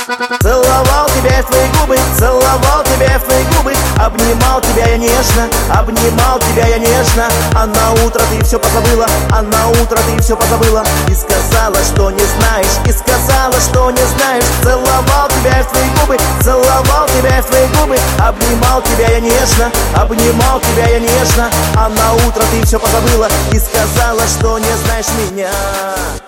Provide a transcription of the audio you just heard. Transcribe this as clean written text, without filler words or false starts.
Целовал тебя я в твои губы, целовал тебя я в твои губы. Обнимал тебя я нежно, обнимал тебя я нежно. А на утро ты все позабыла, а на утро ты все позабыла. И сказала, что не знаешь, и сказала, что не знаешь. Целовал тебя я в твои губы, целовал тебя я в твои губы. Обнимал тебя я нежно, обнимал тебя я нежно. А на утро ты все позабыла и сказала, что не знаешь меня.